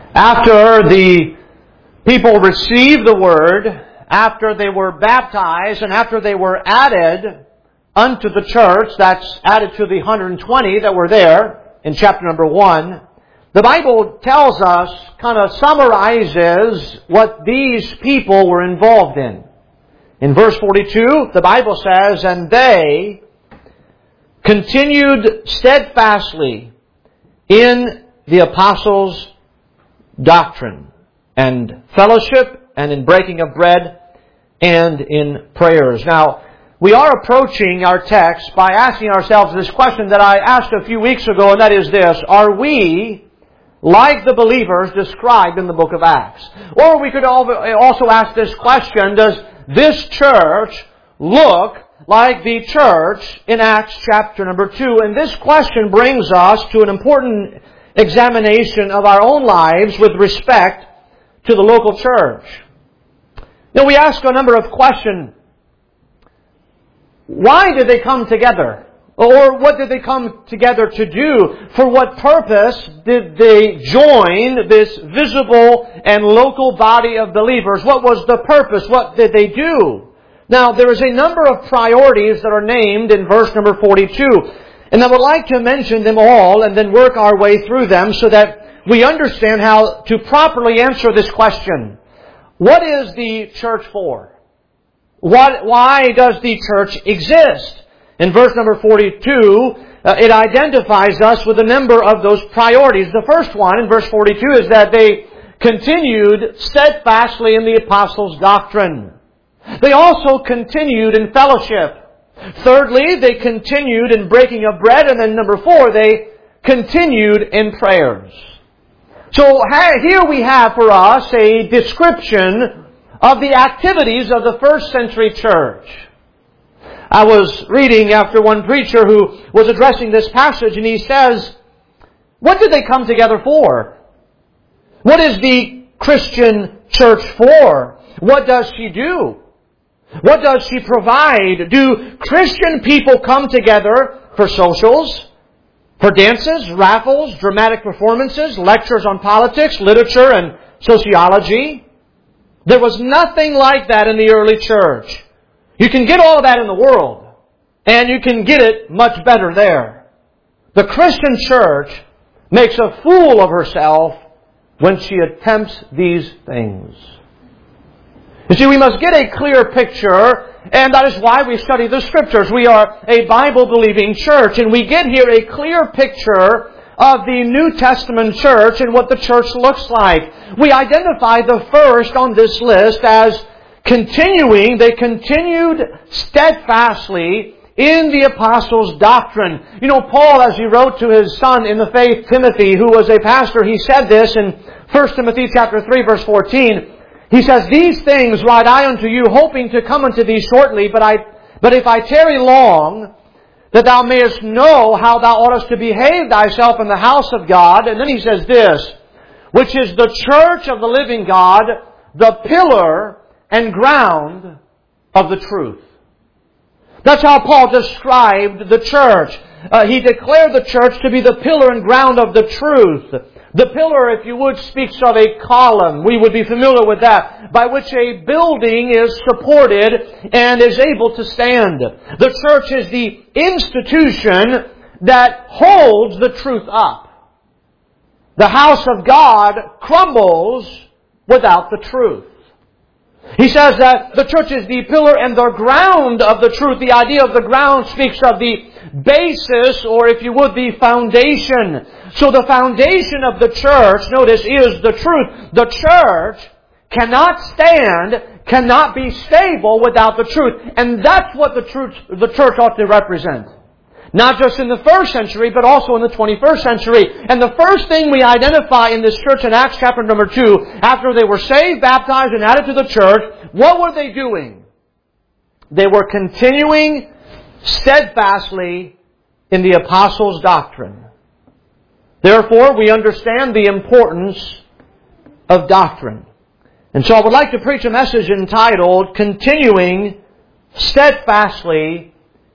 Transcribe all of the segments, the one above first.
After the people received the Word, after they were baptized, and after they were added unto the church, that's added to the 120 that were there in chapter number 1, the Bible tells us, kind of summarizes what these people were involved in. In verse 42, the Bible says, "And they continued steadfastly in the apostles' doctrine and fellowship and in breaking of bread and in prayers." Now, we are approaching our text by asking ourselves this question that I asked a few weeks ago, and that is this: are we like the believers described in the book of Acts? Or we could also ask this question: does this church look like the church in Acts chapter number 2? And this question brings us to an important examination of our own lives with respect to the local church. Now, we ask a number of questions. Why did they come together? Or what did they come together to do? For what purpose did they join this visible and local body of believers? What was the purpose? What did they do? Now, there is a number of priorities that are named in verse number 42. And I would like to mention them all and then work our way through them so that we understand how to properly answer this question. What is the church for? Why does the church exist? In verse number 42, it identifies us with a number of those priorities. The first one, in verse 42, is that they continued steadfastly in the apostles' doctrine. They also continued in fellowship. Thirdly, they continued in breaking of bread. And then number 4, they continued in prayers. So here we have for us a description of the activities of the first century church. I was reading after one preacher who was addressing this passage, and he says, what did they come together for? What is the Christian church for? What does she do? What does she provide? Do Christian people come together for socials, for dances, raffles, dramatic performances, lectures on politics, literature, and sociology? There was nothing like that in the early church. You can get all of that in the world, and you can get it much better there. The Christian church makes a fool of herself when she attempts these things. You see, we must get a clear picture, and that is why we study the Scriptures. We are a Bible-believing church, and we get here a clear picture of the New Testament church and what the church looks like. We identify the first on this list as continuing. They continued steadfastly in the apostles' doctrine. You know, Paul, as he wrote to his son in the faith, Timothy, who was a pastor, he said this in 1 Timothy chapter 3, verse 14. He says, "These things write I unto you, hoping to come unto thee shortly, but if I tarry long, that thou mayest know how thou oughtest to behave thyself in the house of God." And then he says this, "which is the church of the living God, the pillar and ground of the truth." That's how Paul described the church. He declared the church to be the pillar and ground of the truth. The pillar, if you would, speaks of a column. We would be familiar with that, by which a building is supported and is able to stand. The church is the institution that holds the truth up. The house of God crumbles without the truth. He says that the church is the pillar and the ground of the truth. The idea of the ground speaks of the basis, or if you would, the foundation. So the foundation of the church, notice, is the truth. The church cannot stand, cannot be stable without the truth. And that's what the church ought to represent. Not just in the first century, but also in the 21st century. And the first thing we identify in this church in Acts chapter number 2, after they were saved, baptized, and added to the church, what were they doing? They were continuing steadfastly in the apostles' doctrine. Therefore, we understand the importance of doctrine. And so I would like to preach a message entitled, Continuing Steadfastly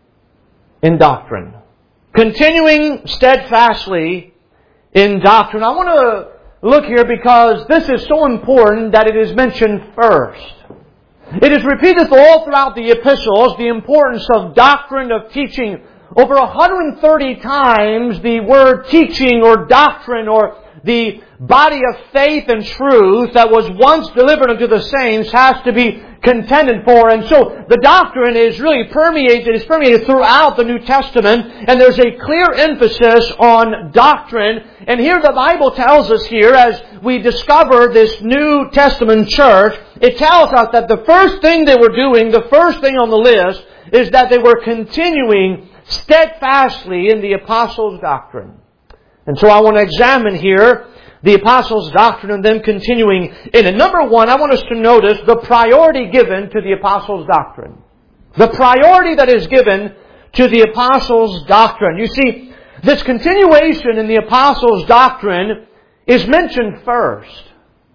in Doctrine. Continuing steadfastly in doctrine. I want to look here because this is so important that it is mentioned first. It is repeated all throughout the epistles, the importance of doctrine, of teaching. Over 130 times the word teaching or doctrine or the body of faith and truth that was once delivered unto the saints has to be contended for. And so the doctrine is really permeated throughout the New Testament, and there's a clear emphasis on doctrine. And here the Bible tells us here, as we discover this New Testament church, it tells us that the first thing they were doing, the first thing on the list, is that they were continuing steadfastly in the apostles' doctrine. And so I want to examine here the apostles' doctrine and them continuing in it. Number one, I want us to notice the priority given to the apostles' doctrine. The priority that is given to the apostles' doctrine. You see, this continuation in the apostles' doctrine is mentioned first.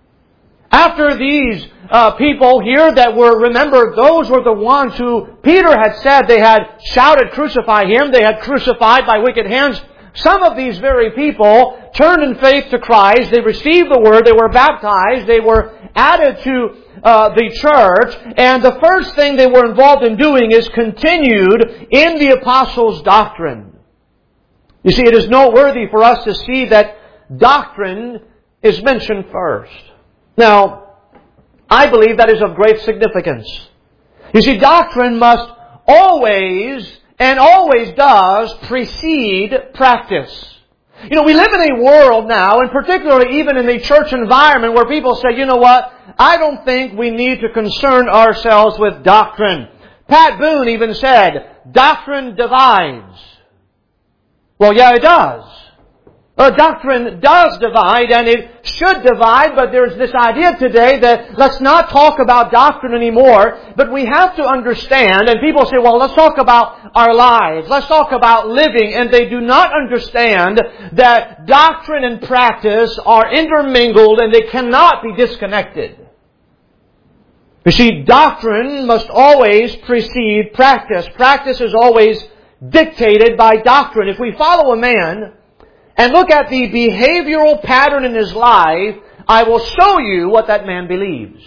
After these people here that were, remember, those were the ones who Peter had said they had shouted, "Crucify Him." They had crucified by wicked hands. Some of these very people turned in faith to Christ. They received the Word. They were baptized. They were added to the church. And the first thing they were involved in doing is continued in the apostles' doctrine. You see, it is noteworthy for us to see that doctrine is mentioned first. Now, I believe that is of great significance. You see, doctrine must always and always does precede practice. You know, we live in a world now, and particularly even in the church environment, where people say, you know what, I don't think we need to concern ourselves with doctrine. Pat Boone even said, doctrine divides. Well, yeah, it does. Doctrine does divide, and it should divide, but there's this idea today that let's not talk about doctrine anymore, but we have to understand, and people say, well, let's talk about our lives, let's talk about living, and they do not understand that doctrine and practice are intermingled and they cannot be disconnected. You see, doctrine must always precede practice. Practice is always dictated by doctrine. If we follow a man and look at the behavioral pattern in his life, I will show you what that man believes.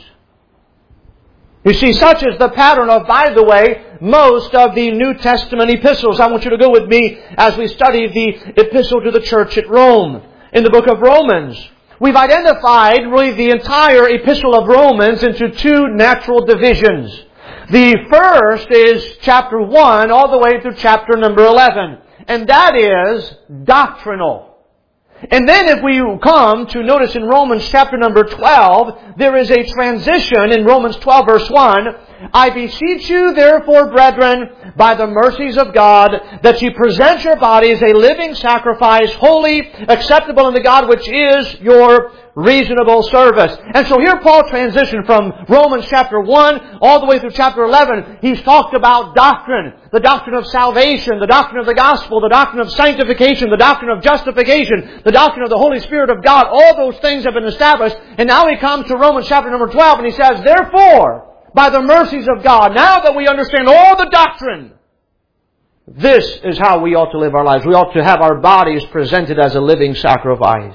You see, such is the pattern of, by the way, most of the New Testament epistles. I want you to go with me as we study the epistle to the church at Rome. In the book of Romans, we've identified really the entire epistle of Romans into two natural divisions. The first is chapter 1 all the way through chapter number 11. And that is doctrinal. And then if we come to notice in Romans chapter number 12, there is a transition in Romans 12 verse 1. I beseech you therefore, brethren, by the mercies of God, that you present your bodies a living sacrifice, holy, acceptable unto God, which is your reasonable service. And so here Paul transitioned from Romans chapter 1 all the way through chapter 11. He's talked about doctrine, the doctrine of salvation, the doctrine of the gospel, the doctrine of sanctification, the doctrine of justification, the doctrine of the Holy Spirit of God. All those things have been established. And now he comes to Romans chapter number 12 and he says, therefore, by the mercies of God, now that we understand all the doctrine, this is how we ought to live our lives. We ought to have our bodies presented as a living sacrifice.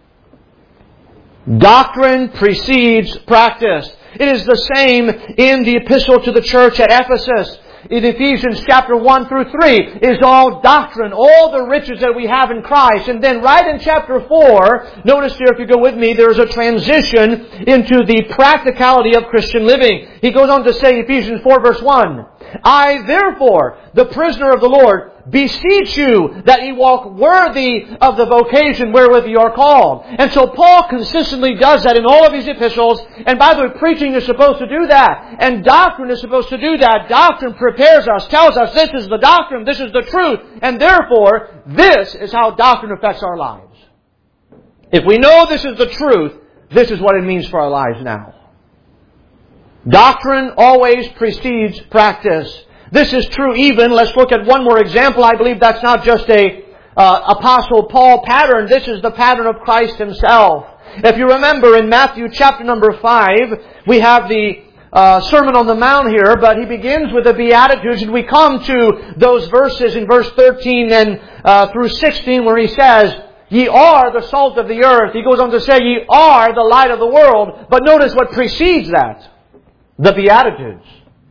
Doctrine precedes practice. It is the same in the epistle to the church at Ephesus. In Ephesians chapter 1 through 3 is all doctrine, all the riches that we have in Christ. And then right in chapter 4, notice here if you go with me, there is a transition into the practicality of Christian living. He goes on to say, Ephesians 4 verse 1, I therefore, the prisoner of the Lord, beseech you that ye walk worthy of the vocation wherewith ye are called. And so Paul consistently does that in all of his epistles. And by the way, preaching is supposed to do that. And doctrine is supposed to do that. Doctrine prepares us, tells us this is the doctrine, this is the truth. And therefore, this is how doctrine affects our lives. If we know this is the truth, this is what it means for our lives now. Doctrine always precedes practice. This is true even, let's look at one more example. I believe that's not just a Apostle Paul pattern. This is the pattern of Christ Himself. If you remember in Matthew chapter number 5, we have the Sermon on the Mount here, but he begins with the Beatitudes, and we come to those verses in verse 13 and through 16 where he says, ye are the salt of the earth. He goes on to say, ye are the light of the world. But notice what precedes that. The Beatitudes.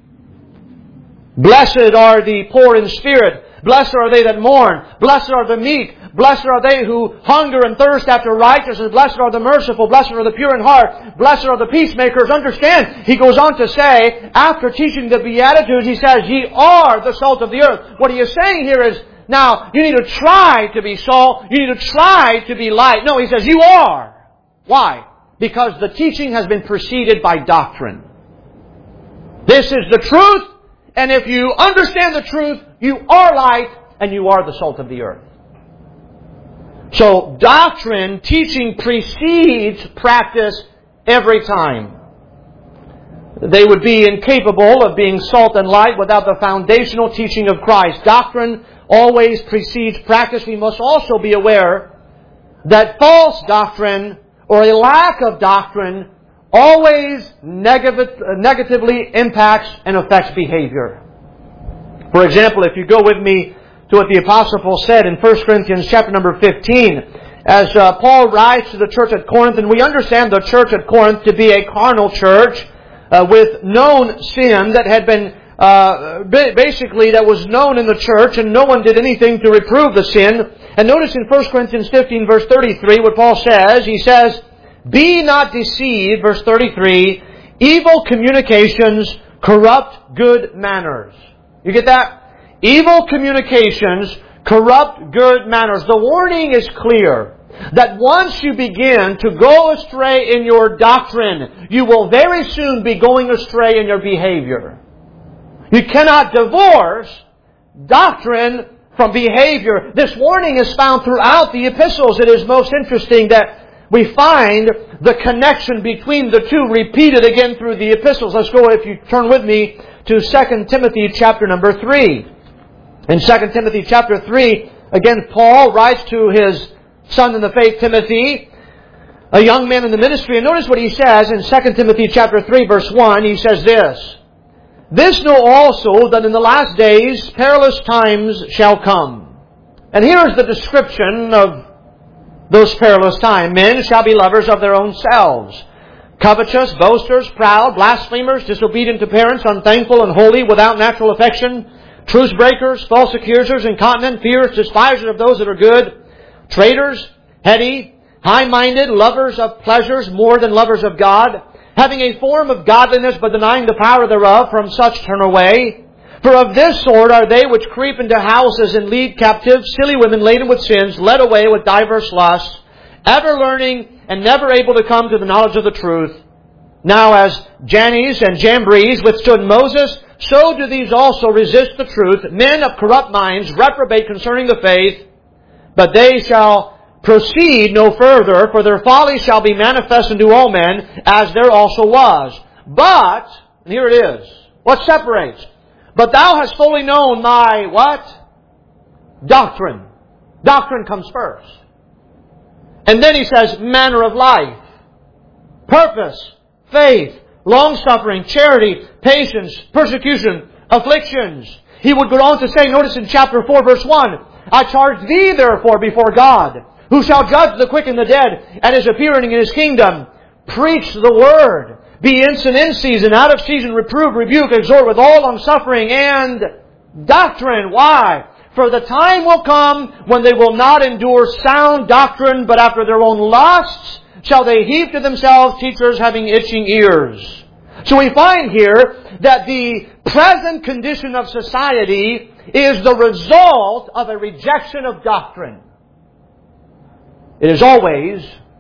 Blessed are the poor in spirit. Blessed are they that mourn. Blessed are the meek. Blessed are they who hunger and thirst after righteousness. Blessed are the merciful. Blessed are the pure in heart. Blessed are the peacemakers. Understand, he goes on to say, after teaching the Beatitudes, he says, ye are the salt of the earth. What he is saying here is, now, you need to try to be salt. You need to try to be light. No, he says, you are. Why? Because the teaching has been preceded by doctrine. This is the truth. And if you understand the truth, you are light and you are the salt of the earth. So doctrine, teaching precedes practice every time. They would be incapable of being salt and light without the foundational teaching of Christ. Doctrine always precedes practice. We must also be aware that false doctrine or a lack of doctrine always negatively impacts and affects behavior. For example, if you go with me to what the Apostle Paul said in 1 Corinthians chapter number 15, as Paul writes to the church at Corinth, and we understand the church at Corinth to be a carnal church with known sin that had been basically that was known in the church, and no one did anything to reprove the sin. And notice in 1 Corinthians 15 verse 33 what Paul says. He says, be not deceived, verse 33, evil communications corrupt good manners. You get that? Evil communications corrupt good manners. The warning is clear that once you begin to go astray in your doctrine, you will very soon be going astray in your behavior. You cannot divorce doctrine from behavior. This warning is found throughout the epistles. It is most interesting that we find the connection between the two repeated again through the epistles. Let's go, if you turn with me, to 2 Timothy chapter number 3. In 2 Timothy chapter 3, again, Paul writes to his son in the faith, Timothy, a young man in the ministry. And notice what he says in 2 Timothy chapter 3, verse 1. He says this, this know also that in the last days perilous times shall come. And here is the description of those perilous times. Men shall be lovers of their own selves, covetous, boasters, proud, blasphemers, disobedient to parents, unthankful, unholy, without natural affection, truce breakers, false accusers, incontinent, fierce, despisers of those that are good, traitors, heady, high-minded, lovers of pleasures more than lovers of God, having a form of godliness but denying the power thereof. From such turn away. For of this sort are they which creep into houses and lead captive silly women laden with sins, led away with diverse lusts, ever learning and never able to come to the knowledge of the truth. Now as Jannes and Jambres withstood Moses, so do these also resist the truth. Men of corrupt minds reprobate concerning the faith, but they shall proceed no further, for their folly shall be manifest unto all men, as there also was. But, and here it is, what separates? But thou hast fully known my, what? Doctrine. Doctrine comes first. And then he says, manner of life, purpose, faith, long-suffering, charity, patience, persecution, afflictions. He would go on to say, notice in chapter 4, verse 1, I charge thee therefore before God, who shall judge the quick and the dead, at His appearing in His kingdom. Preach the word. Be instant in season, out of season, reprove, rebuke, exhort with all longsuffering and doctrine. Why? For the time will come when they will not endure sound doctrine, but after their own lusts shall they heap to themselves teachers having itching ears. So we find here that the present condition of society is the result of a rejection of doctrine. It is always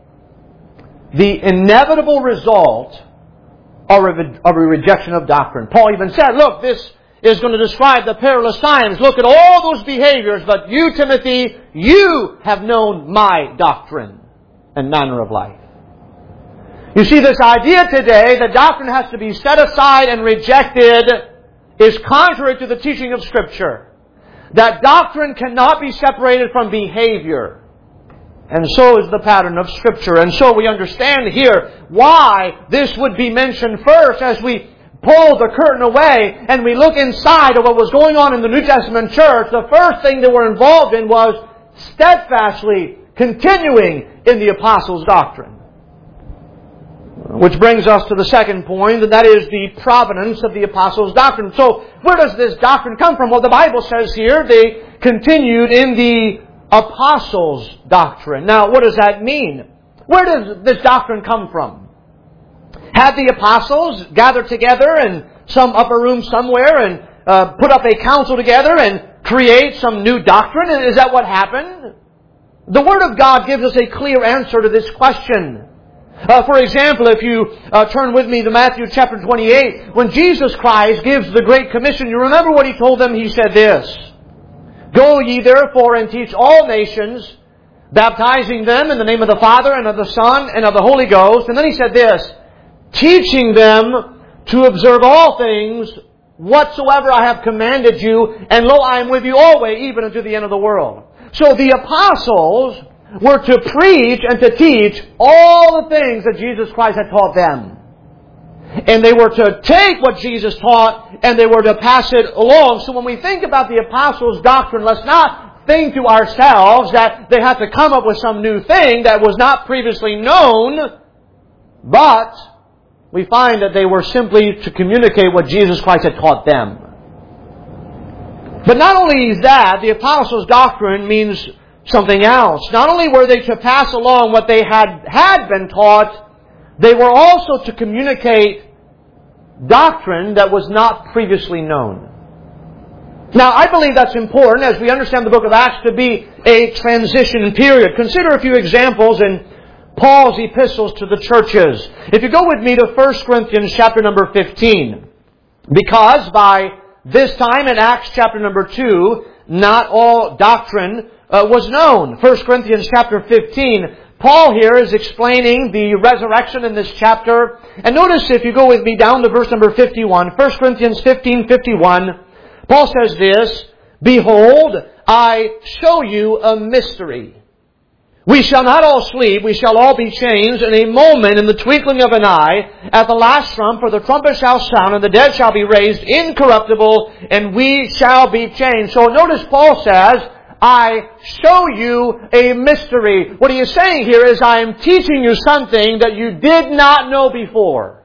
the inevitable result of a rejection of doctrine. Paul even said, look, this is going to describe the perilous times. Look at all those behaviors, but you, Timothy, you have known my doctrine and manner of life. You see, this idea today that doctrine has to be set aside and rejected is contrary to the teaching of Scripture. That doctrine cannot be separated from behavior. And so is the pattern of Scripture. And so we understand here why this would be mentioned first as we pull the curtain away and we look inside of what was going on in the New Testament church. The first thing they were involved in was steadfastly continuing in the apostles' doctrine. Which brings us to the second point, and that is the provenance of the apostles' doctrine. So, where does this doctrine come from? Well, the Bible says here they continued in the apostles' doctrine. Now, what does that mean? Where does this doctrine come from? Had the apostles gathered together in some upper room somewhere and put up a council together and create some new doctrine? Is that what happened? The Word of God gives us a clear answer to this question. For example, if you turn with me to Matthew chapter 28, when Jesus Christ gives the Great Commission, you remember what He told them? He said this, "Go ye therefore and teach all nations, baptizing them in the name of the Father and of the Son and of the Holy Ghost." And then He said this, "Teaching them to observe all things whatsoever I have commanded you, and lo, I am with you always, even unto the end of the world." So the apostles were to preach and to teach all the things that Jesus Christ had taught them. And they were to take what Jesus taught and they were to pass it along. So when we think about the apostles' doctrine, let's not think to ourselves that they had to come up with some new thing that was not previously known, but we find that they were simply to communicate what Jesus Christ had taught them. But not only is that, the apostles' doctrine means something else. Not only were they to pass along what they had been taught, they were also to communicate doctrine that was not previously known. Now, I believe that's important as we understand the book of Acts to be a transition period. Consider a few examples in Paul's epistles to the churches. If you go with me to 1 Corinthians chapter number 15, because by this time in Acts chapter number 2, not all doctrine was known. 1 Corinthians chapter 15, Paul here is explaining the resurrection in this chapter. And notice if you go with me down to verse number 51, 1 Corinthians 15:51, Paul says this, "Behold, I show you a mystery. We shall not all sleep, we shall all be changed in a moment, in the twinkling of an eye, at the last trump, for the trumpet shall sound, and the dead shall be raised incorruptible, and we shall be changed." So notice Paul says, "I show you a mystery." What he is saying here is, I am teaching you something that you did not know before.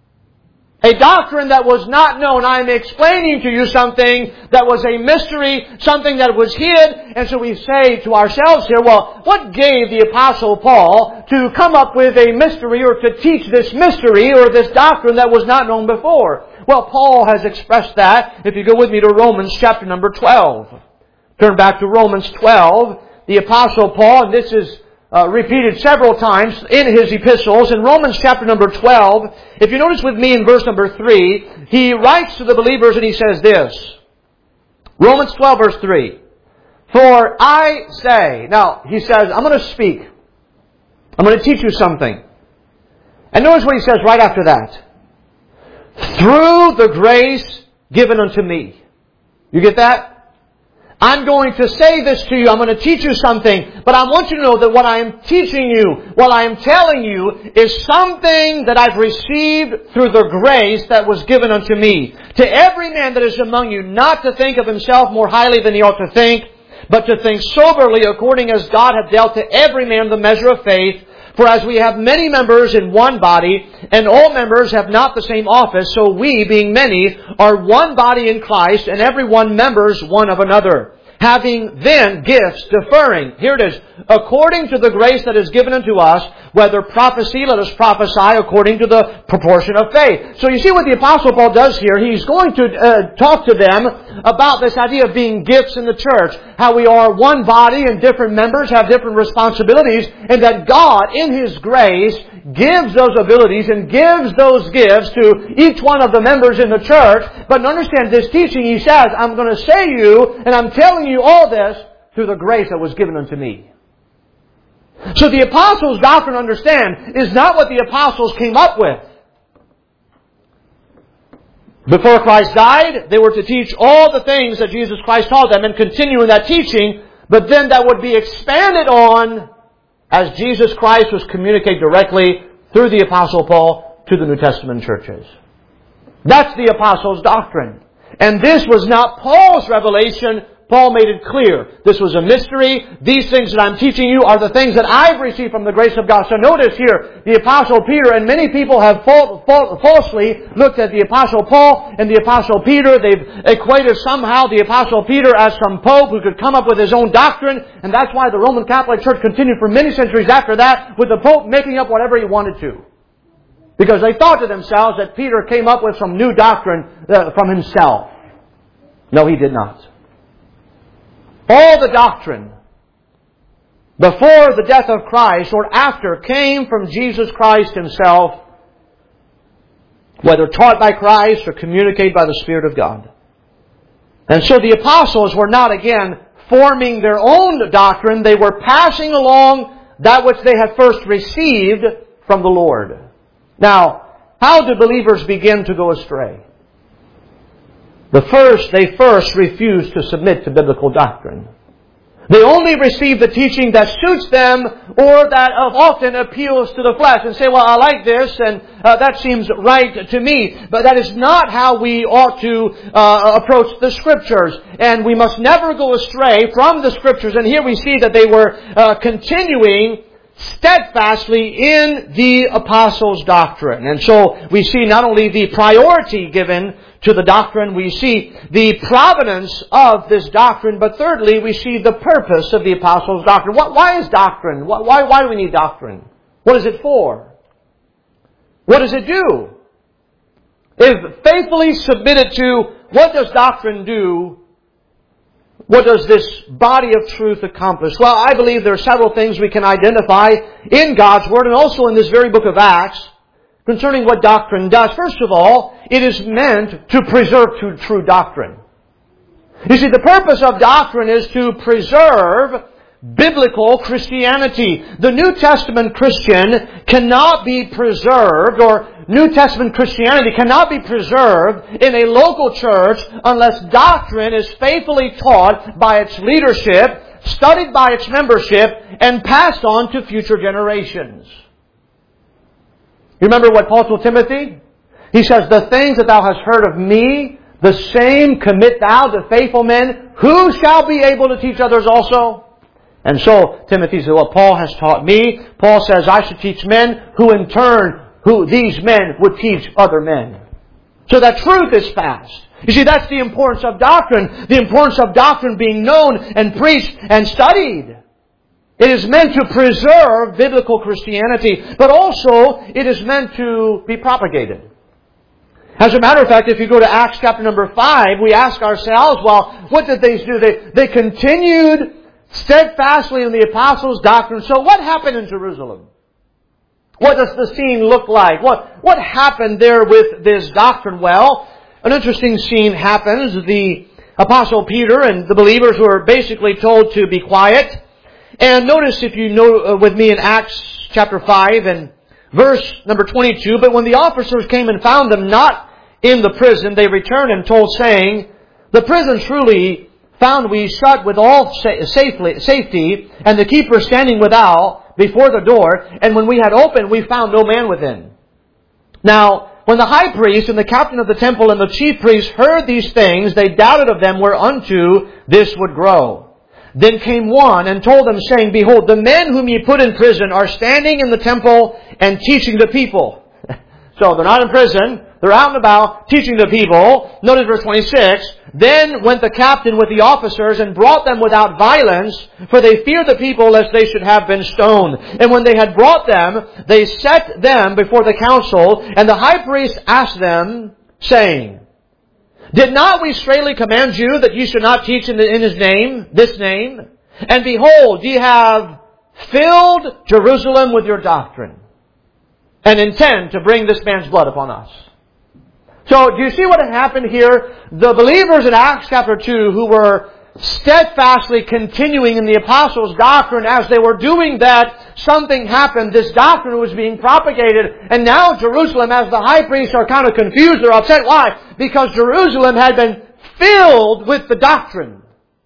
A doctrine that was not known. I am explaining to you something that was a mystery, something that was hid. And so we say to ourselves here, well, what gave the Apostle Paul to come up with a mystery or to teach this mystery or this doctrine that was not known before? Well, Paul has expressed that. If you go with me to Romans chapter number 12. Turn back to Romans 12. The Apostle Paul, and this is repeated several times in his epistles. In Romans chapter number 12, if you notice with me in verse number 3, he writes to the believers and he says this. Romans 12 verse 3. "For I say," now he says, I'm going to speak. I'm going to teach you something. And notice what he says right after that. "Through the grace given unto me." You get that? I'm going to say this to you. I'm going to teach you something. But I want you to know that what I am teaching you, what I am telling you, is something that I've received through the grace that was given unto me. "To every man that is among you, not to think of himself more highly than he ought to think, but to think soberly according as God hath dealt to every man the measure of faith. For as we have many members in one body, and all members have not the same office, so we, being many, are one body in Christ, and every one members one of another. Having then gifts differing," here it is, "according to the grace that is given unto us, whether prophecy, let us prophesy according to the proportion of faith." So you see what the Apostle Paul does here. He's going to talk to them about this idea of being gifts in the church. How we are one body and different members have different responsibilities, and that God, in His grace, gives those abilities and gives those gifts to each one of the members in the church. But understand this teaching, he says, I'm going to say you, and I'm telling you all this through the grace that was given unto me. So the apostles' doctrine, understand, is not what the apostles came up with. Before Christ died, they were to teach all the things that Jesus Christ taught them and continue in that teaching, but then that would be expanded on as Jesus Christ was communicated directly through the Apostle Paul to the New Testament churches. That's the apostles' doctrine. And this was not Paul's revelation, Paul made it clear. This was a mystery. These things that I'm teaching you are the things that I've received from the grace of God. So notice here, the Apostle Peter, and many people have falsely looked at the Apostle Paul and the Apostle Peter. They've equated somehow the Apostle Peter as some pope who could come up with his own doctrine, and that's why the Roman Catholic Church continued for many centuries after that, with the Pope making up whatever he wanted to. Because they thought to themselves that Peter came up with some new doctrine from himself. No, he did not. All the doctrine before the death of Christ or after came from Jesus Christ Himself, whether taught by Christ or communicated by the Spirit of God. And so the apostles were not, again, forming their own doctrine. They were passing along that which they had first received from the Lord. Now, how do believers begin to go astray? They first refuse to submit to biblical doctrine. They only receive the teaching that suits them or that often appeals to the flesh and say, well, I like this and that seems right to me. But that is not how we ought to approach the Scriptures. And we must never go astray from the Scriptures. And here we see that they were continuing steadfastly in the apostles' doctrine. And so we see not only the priority given to the doctrine, we see the provenance of this doctrine, but thirdly, we see the purpose of the apostles' doctrine. Why is doctrine? Why do we need doctrine? What is it for? What does it do? If faithfully submitted to, what does doctrine do? What does this body of truth accomplish? Well, I believe there are several things we can identify in God's Word and also in this very book of Acts concerning what doctrine does. First of all, it is meant to preserve true doctrine. You see, the purpose of doctrine is to preserve biblical Christianity. The New Testament Christian cannot be preserved, or New Testament Christianity cannot be preserved in a local church unless doctrine is faithfully taught by its leadership, studied by its membership, and passed on to future generations. You remember what Paul told Timothy? He says, the things that thou hast heard of me, the same commit thou to faithful men, who shall be able to teach others also. And so Timothy said, well, Paul has taught me. Paul says I should teach men who in turn, who these men would teach other men. So that truth is passed. You see, that's the importance of doctrine. The importance of doctrine being known and preached and studied. It is meant to preserve biblical Christianity, but also it is meant to be propagated. As a matter of fact, if you go to Acts chapter number 5, we ask ourselves, well, what did they do? They continued steadfastly in the apostles' doctrine. So what happened in Jerusalem? What does the scene look like? What happened there with this doctrine? Well, an interesting scene happens. The Apostle Peter and the believers were basically told to be quiet. And notice, if you know with me in Acts chapter 5 and verse number 22, but when the officers came and found them not in the prison, they returned and told, saying, the prison truly found we shut with all safety, and the keeper standing without before the door, and when we had opened, we found no man within. Now, when the high priest and the captain of the temple and the chief priests heard these things, they doubted of them whereunto this would grow. Then came one and told them, saying, behold, the men whom ye put in prison are standing in the temple and teaching the people. So they're not in prison. They're out and about teaching the people. Notice verse 26. Then went the captain with the officers and brought them without violence, for they feared the people lest they should have been stoned. And when they had brought them, they set them before the council, and the high priest asked them, saying, did not we straitly command you that ye should not teach in His name, this name? And behold, ye have filled Jerusalem with your doctrine, and intend to bring this man's blood upon us. So, do you see what had happened here? The believers in Acts chapter 2 who were steadfastly continuing in the apostles' doctrine, as they were doing that, something happened. This doctrine was being propagated. And now Jerusalem, as the high priests are kind of confused, they're upset. Why? Because Jerusalem had been filled with the doctrine.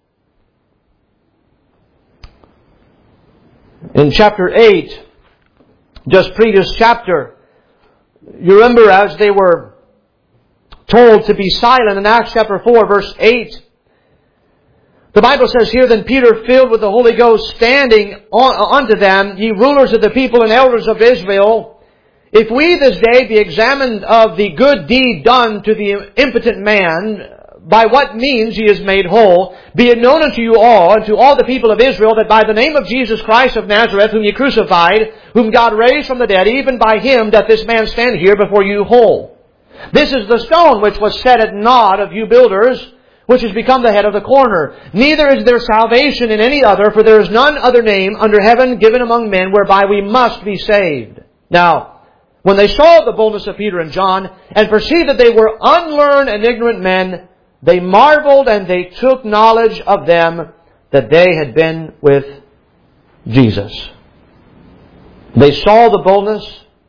In chapter 8, just previous chapter, you remember as they were told to be silent in Acts chapter 4, verse 8, The Bible says here, then Peter, filled with the Holy Ghost, standing unto them, ye rulers of the people and elders of Israel, if we this day be examined of the good deed done to the impotent man, by what means he is made whole, be it known unto you all, and to all the people of Israel, that by the name of Jesus Christ of Nazareth, whom ye crucified, whom God raised from the dead, even by Him doth this man stand here before you whole. This is the stone which was set at naught of you builders, which has become the head of the corner. Neither is there salvation in any other, for there is none other name under heaven given among men whereby we must be saved. Now, when they saw the boldness of Peter and John, and perceived that they were unlearned and ignorant men, they marveled, and they took knowledge of them that they had been with Jesus. They saw the boldness.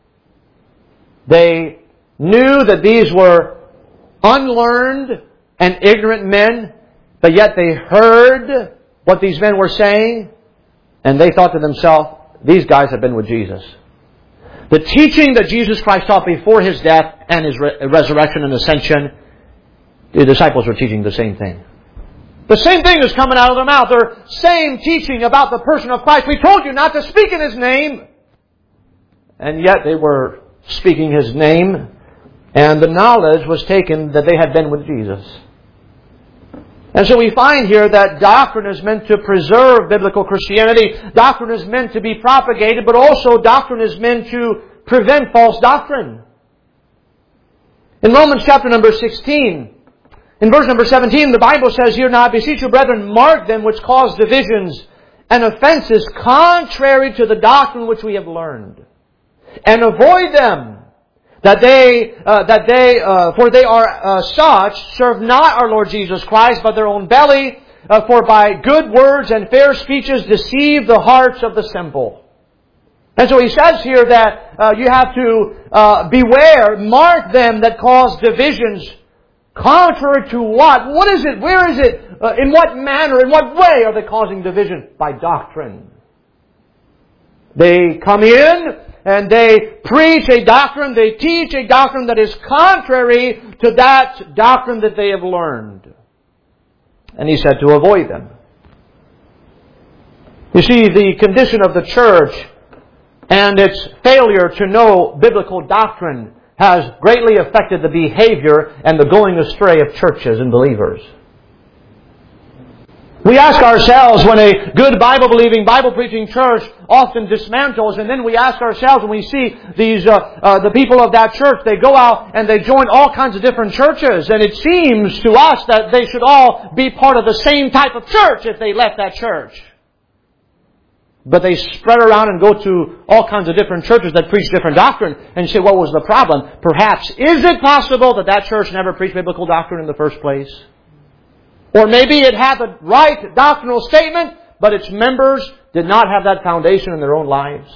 They knew that these were unlearned and ignorant men, but yet they heard what these men were saying, and they thought to themselves, these guys have been with Jesus. The teaching that Jesus Christ taught before His death and His resurrection and ascension, the disciples were teaching the same thing. The same thing is coming out of their mouth. Their same teaching about the person of Christ. We told you not to speak in His name. And yet they were speaking His name, and the knowledge was taken that they had been with Jesus. And so we find here that doctrine is meant to preserve biblical Christianity. Doctrine is meant to be propagated, but also doctrine is meant to prevent false doctrine. In Romans chapter number 16, in verse number 17, the Bible says here, now I beseech you, brethren, mark them which cause divisions and offenses contrary to the doctrine which we have learned, and avoid them. For they are such, serve not our Lord Jesus Christ, but their own belly, for by good words and fair speeches deceive the hearts of the simple. And so he says here that you have to beware, mark them that cause divisions, contrary to what? What is it? Where is it? In what manner? In what way are they causing division? By doctrine. They come in and they preach a doctrine, they teach a doctrine that is contrary to that doctrine that they have learned. And he said to avoid them. You see, the condition of the church and its failure to know biblical doctrine has greatly affected the behavior and the going astray of churches and believers. We ask ourselves when a good Bible-believing, Bible-preaching church often dismantles, and then we ask ourselves when we see these the people of that church, they go out and they join all kinds of different churches, and it seems to us that they should all be part of the same type of church if they left that church. But they spread around and go to all kinds of different churches that preach different doctrine, and you say, what was the problem? Perhaps, is it possible that that church never preached biblical doctrine in the first place? Or maybe it had the right doctrinal statement, but its members did not have that foundation in their own lives.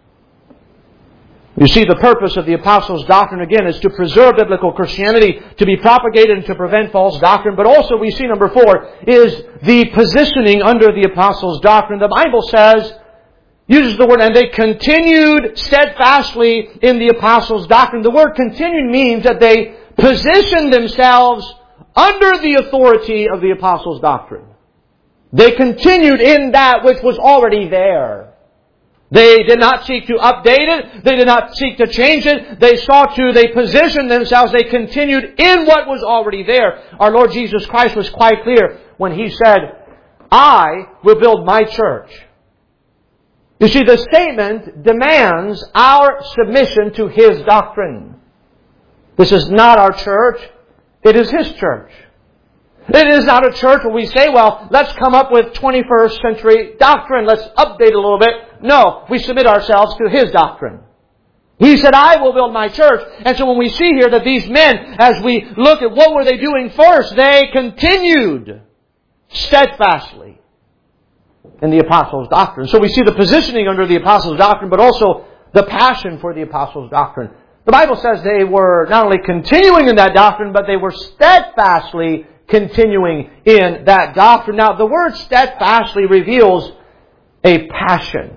You see, the purpose of the Apostles' doctrine, again, is to preserve biblical Christianity, to be propagated and to prevent false doctrine. But also, we see, number 4, is the positioning under the Apostles' doctrine. The Bible says, uses the word, and they continued steadfastly in the Apostles' doctrine. The word continued means that they positioned themselves under the authority of the Apostles' doctrine. They continued in that which was already there. They did not seek to update it. They did not seek to change it. They positioned themselves. They continued in what was already there. Our Lord Jesus Christ was quite clear when He said, I will build my church. You see, the statement demands our submission to His doctrine. This is not our church. It is His church. It is not a church where we say, well, let's come up with 21st century doctrine. Let's update a little bit. No, we submit ourselves to His doctrine. He said, I will build my church. And so when we see here that these men, as we look at what were they doing first, they continued steadfastly in the Apostles' doctrine. So we see the positioning under the Apostles' doctrine, but also the passion for the Apostles' doctrine. The Bible says they were not only continuing in that doctrine, but they were steadfastly continuing in that doctrine. Now, the word steadfastly reveals a passion.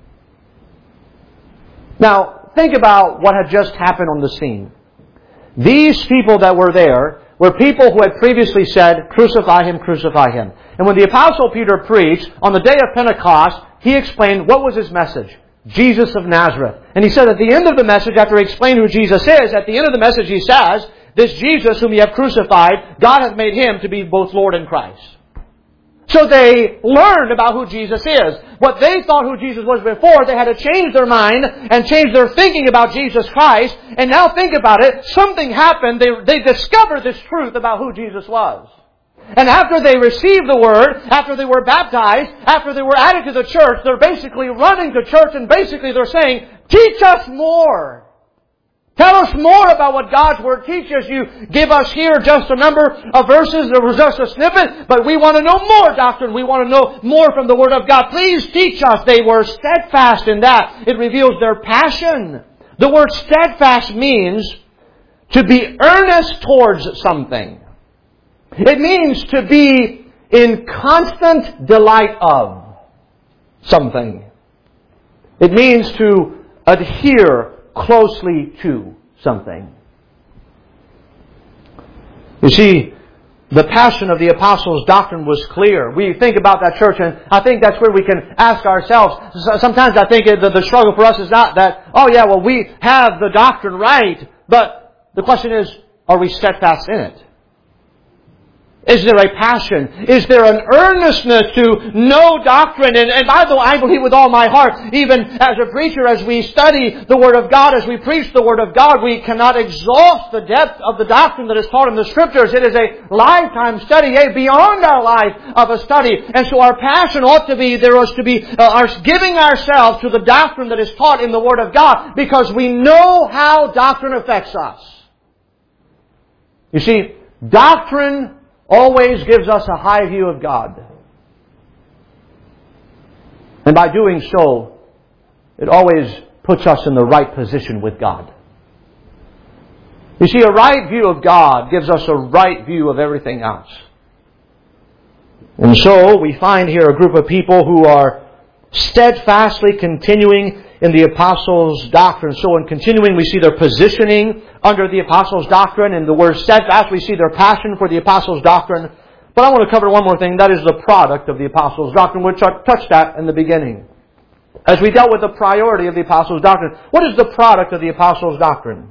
Now, think about what had just happened on the scene. These people that were there were people who had previously said, crucify Him, crucify Him. And when the Apostle Peter preached on the day of Pentecost, he explained what was his message. Jesus of Nazareth. And he said at the end of the message, after he explained who Jesus is, at the end of the message he says, this Jesus whom you have crucified, God hath made Him to be both Lord and Christ. So they learned about who Jesus is. What they thought who Jesus was before, they had to change their mind and change their thinking about Jesus Christ. And now think about it, something happened. They discovered this truth about who Jesus was. And after they received the Word, after they were baptized, after they were added to the church, they're basically running to church and basically they're saying, teach us more. Tell us more about what God's Word teaches. You give us here just a number of verses. There was just a snippet. But we want to know more doctrine. We want to know more from the Word of God. Please teach us. They were steadfast in that. It reveals their passion. The word steadfast means to be earnest towards something. It means to be in constant delight of something. It means to adhere closely to something. You see, the passion of the apostles' doctrine was clear. We think about that church, and I think that's where we can ask ourselves. Sometimes I think the struggle for us is not that, oh yeah, well we have the doctrine right, but the question is, are we steadfast in it? Is there a passion? Is there an earnestness to know doctrine? And by the way, I believe with all my heart, even as a preacher, as we study the Word of God, as we preach the Word of God, we cannot exhaust the depth of the doctrine that is taught in the Scriptures. It is a lifetime study, beyond our life of a study. And so our passion ought to be, there is to be our giving ourselves to the doctrine that is taught in the Word of God, because we know how doctrine affects us. You see, doctrine always gives us a high view of God. And by doing so, it always puts us in the right position with God. You see, a right view of God gives us a right view of everything else. And so, we find here a group of people who are steadfastly continuing in the apostles' doctrine. So in continuing, we see their positioning under the apostles' doctrine. In the word steadfast, we see their passion for the apostles' doctrine. But I want to cover one more thing. That is the product of the apostles' doctrine, which I touched at in the beginning. As we dealt with the priority of the apostles' doctrine, what is the product of the apostles' doctrine?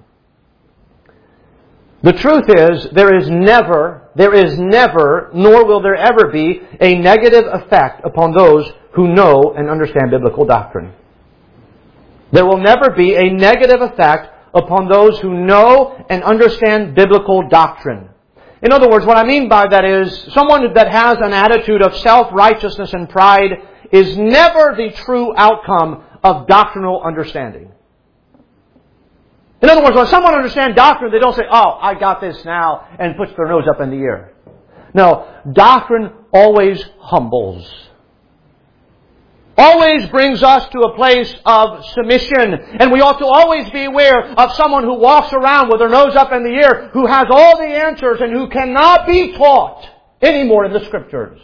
The truth is, there is never, nor will there ever be, a negative effect upon those who know and understand biblical doctrine. There will never be a negative effect upon those who know and understand biblical doctrine. In other words, what I mean by that is, someone that has an attitude of self-righteousness and pride is never the true outcome of doctrinal understanding. In other words, when someone understands doctrine, they don't say, oh, I got this now, and puts their nose up in the air. No, doctrine always humbles. Always brings us to a place of submission. And we ought to always be aware of someone who walks around with their nose up in the air, who has all the answers and who cannot be taught anymore in the Scriptures.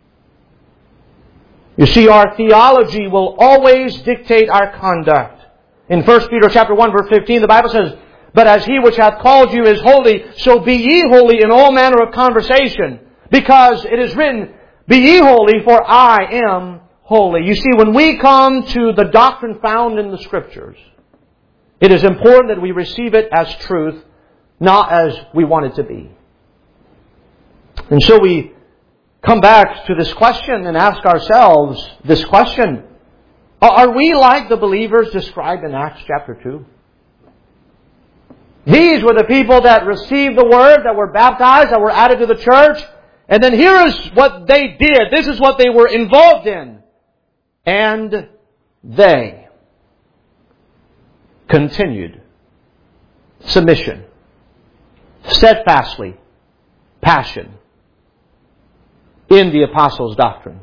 You see, our theology will always dictate our conduct. In 1 Peter chapter 1, verse 15, the Bible says, but as He which hath called you is holy, so be ye holy in all manner of conversation. Because it is written, be ye holy, for I am holy. You see, when we come to the doctrine found in the Scriptures, it is important that we receive it as truth, not as we want it to be. And so we come back to this question and ask ourselves this question. Are we like the believers described in Acts chapter 2? These were the people that received the Word, that were baptized, that were added to the church. And then here is what they did. This is what they were involved in. And they continued submission, steadfastly, passion in the apostles' doctrine.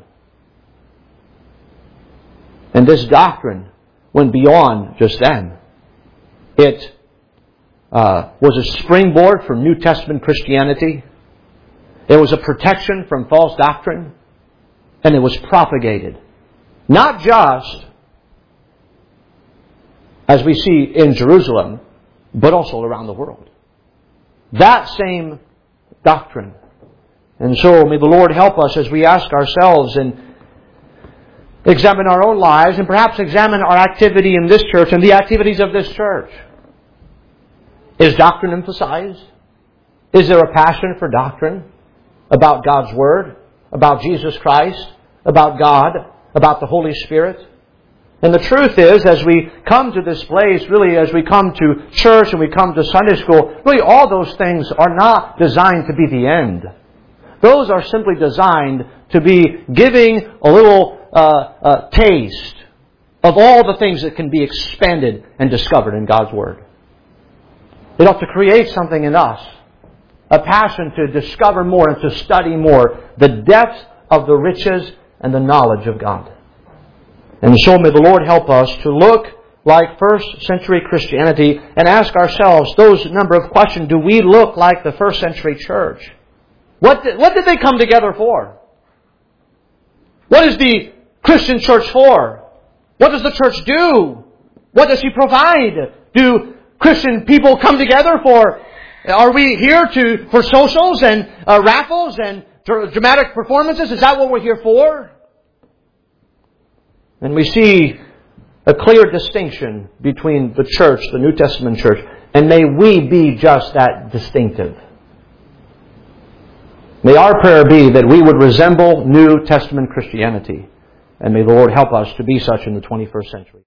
And this doctrine went beyond just them. It was a springboard for New Testament Christianity. It was a protection from false doctrine. And it was propagated. Not just, as we see in Jerusalem, but also around the world. That same doctrine And so may the Lord help us as we ask ourselves and examine our own lives and perhaps examine our activity in this church and the activities of this church. Is doctrine emphasized? Is there a passion for doctrine? About God's Word? About Jesus Christ? About God? About the Holy Spirit? And the truth is, as we come to this place, really as we come to church and we come to Sunday school, really all those things are not designed to be the end. Those are simply designed to be giving a little taste of all the things that can be expanded and discovered in God's Word. It ought to create something in us, a passion to discover more and to study more the depth of the riches and the knowledge of God. And so may the Lord help us to look like first century Christianity and ask ourselves those number of questions. Do we look like the first century church? What did they come together for? What is the Christian church for? What does the church do? What does He provide? Do Christian people come together for? Are we here for socials and raffles and dramatic performances? Is that what we're here for? And we see a clear distinction between the church, the New Testament church, and may we be just that distinctive. May our prayer be that we would resemble New Testament Christianity, and may the Lord help us to be such in the 21st century.